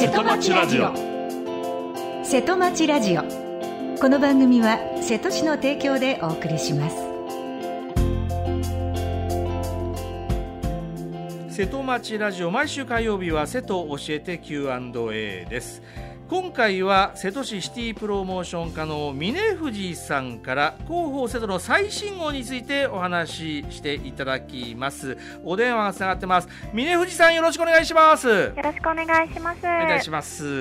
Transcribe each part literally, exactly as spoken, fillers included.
瀬戸町ラジオ。瀬戸町ラジオ、この番組は瀬戸市の提供でお送りします。 瀬戸町ラジオ、毎週火曜日は瀬戸教えて キューアンドエー です。今回は瀬戸市シティプロモーション課の峰藤さんから広報瀬戸の最新号についてお話ししていただきます。お電話がつながってます。峰藤さん、よろしくお願いします。よろしくお願いします。お願いします。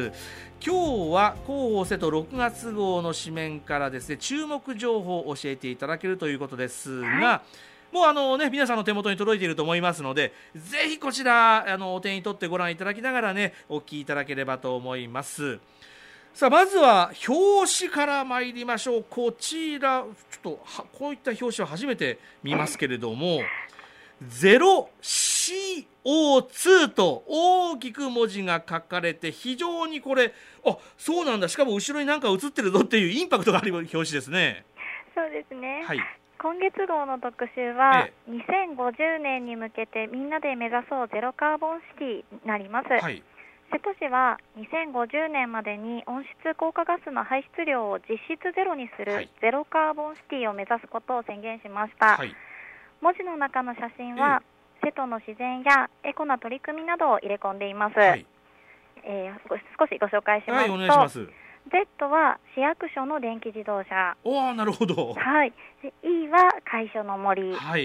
今日は広報瀬戸ろくがつ号の紙面からですね、注目情報を教えていただけるということですが、はい、もうあのね、皆さんの手元に届いていると思いますので、ぜひこちらあのお手に取ってご覧いただきながらね、お聞きいただければと思います。さあ、まずは表紙から参りましょう。こちらちょっとはこういった表紙を初めて見ますけれども、ゼロ シーオーツー と大きく文字が書かれて、非常にこれ、あ、そうなんだ、しかも後ろに何か映ってるぞっていうインパクトがある表紙ですね。 そうですね、 はい、 今月号の特集は、ええ、にせんごじゅうねんに向けてみんなで目指そうゼロカーボンシティになります。はい、瀬戸市はにせんごじゅうねんまでに温室効果ガスの排出量を実質ゼロにするゼロカーボンシティを目指すことを宣言しました。はい、文字の中の写真は、ええ、瀬戸の自然やエコな取り組みなどを入れ込んでいます。はい、えー、少し、少しご紹介しますと、はい、お願いします。Z は市役所の電気自動車。 おー、なるほど。 はい。で E は会所の森。 はい。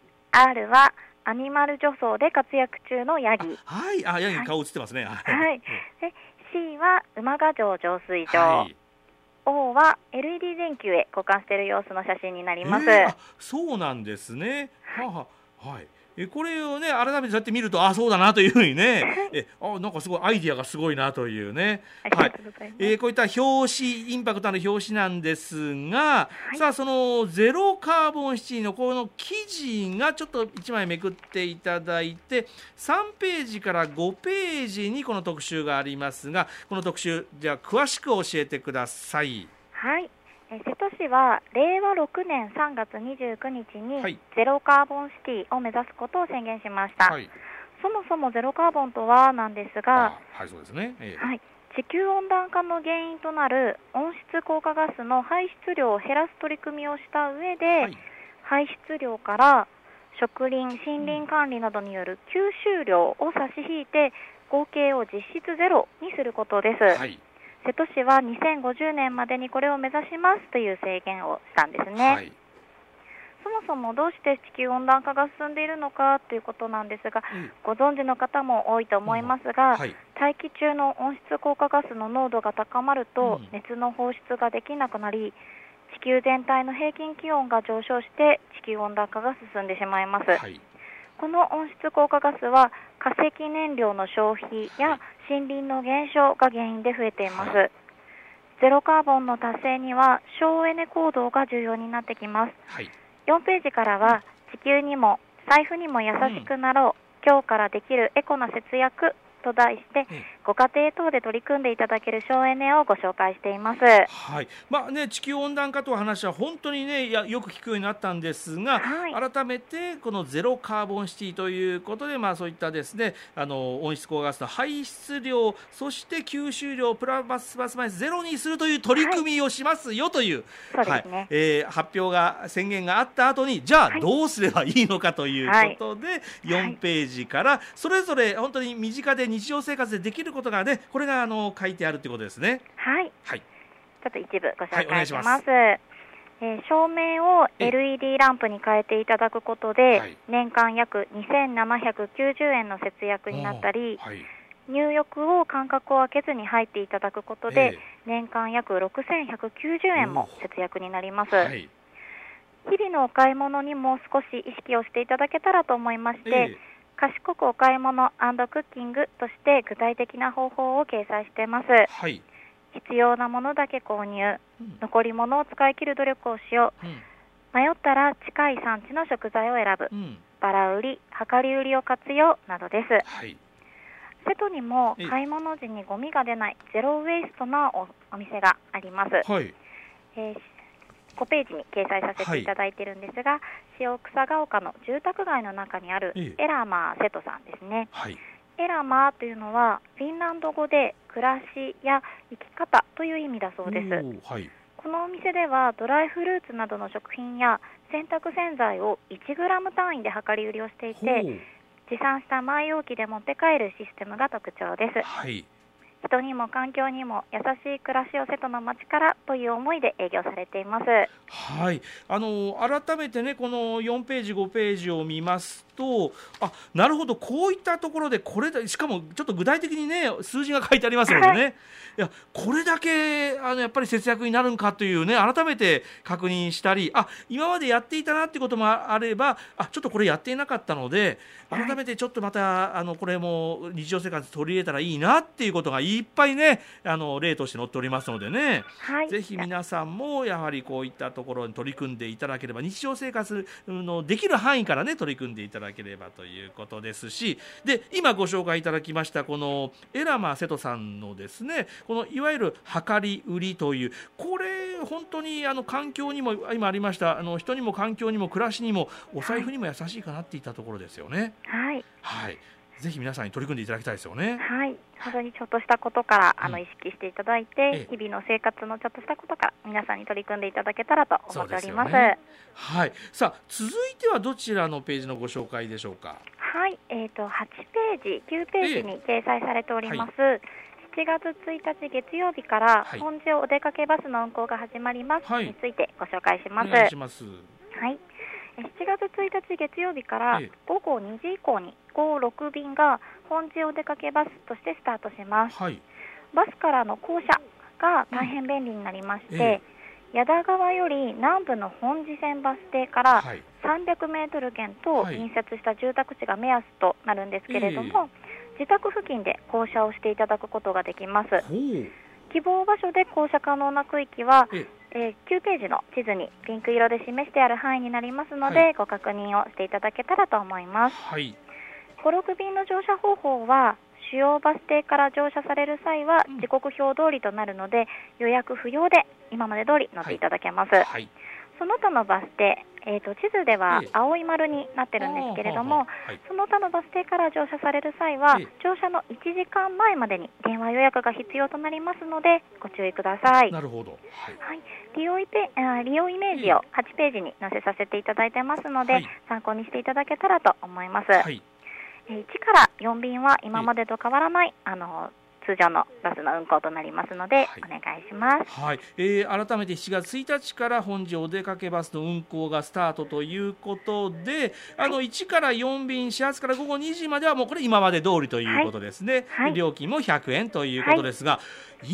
R はアニマル除草で活躍中のヤギ。 はい。あ、ヤギ顔映ってますね。 はい。で C は馬ヶ城浄水場。はい。O は エルイーディー 電球へ交換している様子の写真になります。 えー、あ、そうなんですね。はは、はい。えこれをね、改めてそうやって見ると、あ、そうだなというふうにね、えあ、なんかすごいアイディアがすごいなというね、はい、えー、こういった表紙、インパクトの表紙なんですが、はい、さあ、そのゼロカーボンシティのこの記事がちょっといちまいめくっていただいて、さんページからごページにこの特集がありますが、この特集、じゃあ詳しく教えてください。 はい、瀬戸市はれいわろくねんさんがつにじゅうくにちにゼロカーボンシティを目指すことを宣言しました。はい、そもそもゼロカーボンとはなんですが、 はい、そうですね、えーはい、地球温暖化の原因となる温室効果ガスの排出量を減らす取り組みをした上で、はい、排出量から植林・森林管理などによる吸収量を差し引いて合計を実質ゼロにすることです。はい、瀬戸市はにせんごじゅうねんまでにこれを目指しますという宣言をしたんですね。はい、そもそもどうして地球温暖化が進んでいるのかということなんですが、うん、ご存知の方も多いと思いますが、うん、はい、大気中の温室効果ガスの濃度が高まると、うん、熱の放出ができなくなり、地球全体の平均気温が上昇して地球温暖化が進んでしまいます。はい、この温室効果ガスは化石燃料の消費や森林の減少が原因で増えています。はい、ゼロカーボンの達成には省エネ行動が重要になってきます。はい、よんページからは地球にも財布にも優しくなろう、うん、今日からできるエコな節約と題して、うん、ご家庭等で取り組んでいただける省エネをご紹介しています。 はい、まあね、地球温暖化という話は本当にね、やよく聞くようになったんですが、はい、改めてこのゼロカーボンシティということで、まあ、そういったですね、あの温室効果ガスの排出量、そして吸収量プラスマイナスゼロにするという取り組みをしますよという、はい、はい、ね、えー、発表が宣言があった後に、じゃあどうすればいいのかということで、はい、よんページからそれぞれ本当に身近で日常生活でできることがね、これがあの書いてあるということですね。 はい、はい、ちょっと一部ご紹介します。はい、お願いします。えー、照明を エルイーディー ランプに変えていただくことで、はい、年間約にせんななひゃくきゅうじゅうえんの節約になったり、はい、入浴を間隔を空けずに入っていただくことで、えー、年間約ろくせんひゃくきゅうじゅうえんも節約になります。はい、日々のお買い物にも少し意識をしていただけたらと思いまして、えー賢くお買い物&クッキングとして具体的な方法を掲載しています。はい、必要なものだけ購入、うん、残り物を使い切る努力をしよう、うん、迷ったら近い産地の食材を選ぶ、うん、バラ売り、量り売りを活用などです。はい、瀬戸にも買い物時にゴミが出ないゼロウェイストな お, お店があります。はい、えーごページに掲載させていただいているんですが、はい、塩草ヶ丘の住宅街の中にあるエラーマー瀬戸さんですね。はい、 エラマーというのはフィンランド語で暮らしや生き方という意味だそうです。 はい、 このお店ではドライフルーツなどの食品や洗濯洗剤をいちグラム単位で量り売りをしていて、持参した前容器で持って帰るシステムが特徴です。 はい、 人にも環境にも優しい暮らしを瀬戸の町からという思いで営業されています。 はい、あの改めてねこのよんページごページを見ますと、あ、なるほど、こういったところでこれだ、しかもちょっと具体的にね数字が書いてありますのでね、はい、いやこれだけあのやっぱり節約になるんかというね改めて確認したり、あ、今までやっていたなってこともあれば、あ、ちょっとこれやっていなかったので改めてちょっとまたあのこれも日常生活取り入れたらいいなっていうことがいっぱいねあの例として載っておりますのでね、はい、ぜひ皆さんもやはりこういったところに取り組んでいただければ、日常生活のできる範囲からね取り組んでいただければということですし、で今ご紹介いただきましたこのエラマ瀬戸さんのですねこのいわゆる量り売りという、これ本当にあの環境にも今ありましたあの人にも環境にも暮らしにもお財布にも優しいかなっていったところですよね。 はい、 はい、ぜひ皆さんに取り組んでいただきたいですよね。 はい、本当にちょっとしたことからあの、うん、意識していただいて、 ええ、 日々の生活のちょっとしたことから皆さんに取り組んでいただけたらと思っております。 そうですよね。はい、さあ続いてはどちらのページのご紹介でしょうか。 はい、えーと、はちページきゅうページに掲載されております、ええ、はい、しちがつついたち月曜日から本庄お出かけバスの運行が始まります、はい、についてご紹介します。 お願いします。 はい、しちがつついたち月曜日からごごにじ以降にご、ろく便が本庄お出かけバスとしてスタートします。 はい、 バスからの降車が大変便利になりまして、うん、ええ、矢田川より南部の本地線バス停からさんびゃくメートル圏と隣接した住宅地が目安となるんですけれども、はい、自宅付近で降車をしていただくことができます。希望場所で降車可能な区域は、ええー、きゅうページの地図にピンク色で示してある範囲になりますので、はい、ご確認をしていただけたらと思います。 はい、 ご、ろく便の乗車方法は主要バス停から乗車される際は時刻表通りとなるので、うん、予約不要で今まで通り乗っていただけます。はいはい、その他のバス停、えーと、地図では青い丸になってるんですけれども、ええ、その他のバス停から乗車される際は、ええ、乗車のいちじかんまえまでに電話予約が必要となりますのでご注意ください。 なるほど。はいはい、利用イペあ利用イメージをはちページに載せさせていただいてますので、はい、参考にしていただけたらと思います。はい、いちからよん便は今までと変わらない、あの通常のバスの運行となりますので、はい、お願いします。 はい、えー、改めてしちがつついたちから本庄お出かけバスの運行がスタートということで、あのいちからよん便、始発からごごにじまではもうこれ今まで通りということですね。はいはい、料金もひゃくえんということですが、はい、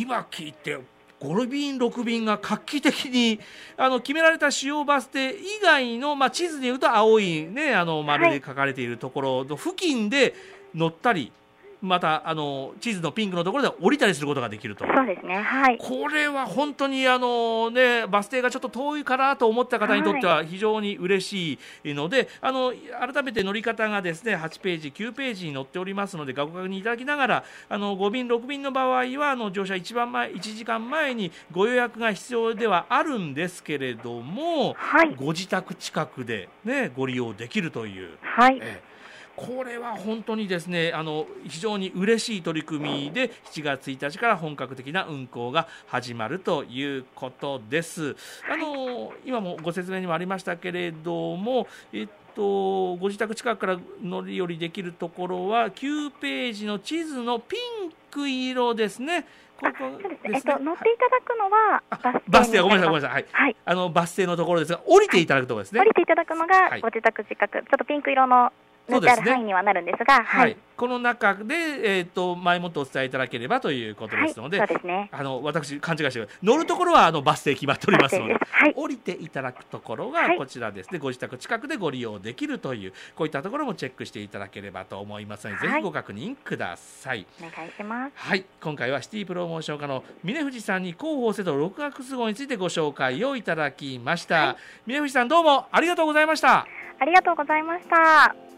今聞いてご便ろく便が画期的にあの決められた主要バス停以外の、まあ、地図でいうと青い、ね、あの丸で書かれているところの付近で乗ったり、またあの地図のピンクのところで降りたりすることができると。 そうですね、はい、 これは本当にあの、ね、バス停がちょっと遠いかなと思った方にとっては非常に嬉しいので、はい、あの改めて乗り方がですねはちページきゅうページに載っておりますのでご確認いただきながら、あのご便ろく便の場合はあの乗車一番前いちじかんまえにご予約が必要ではあるんですけれども、はい、ご自宅近くで、ね、ご利用できるという、 はい、 えこれは本当にですねあの非常に嬉しい取り組みでしちがつついたちから本格的な運行が始まるということです。あの今もご説明にもありましたけれども、えっと、ご自宅近くから乗り降りできるところはきゅうページの地図のピンク色ですね。ここそうですね、えっと、乗っていただくのはバス停、ごめんなさいごめんなさい、はいはい、あのバス停のところですが降りていただくところですね。 降りていただくのがご自宅近く、はい、ちょっとピンク色の塗ってある範囲にはなるんですが、はいはい、 この中で、えー、と前もってお伝えいただければということですので、 はい、そうですね、 あの私勘違いして乗るところはあのバス停決まっておりますので、はい、降りていただくところがこちらですね、はい、ご自宅近くでご利用できるというこういったところもチェックしていただければと思いますので、はい、ぜひご確認ください。 お願いします。 はい、今回はシティプロモーション課の峰藤さんに広報瀬戸ろくがつ号についてご紹介をいただきました。はい、峰藤さんどうもありがとうございました。 ありがとうございました。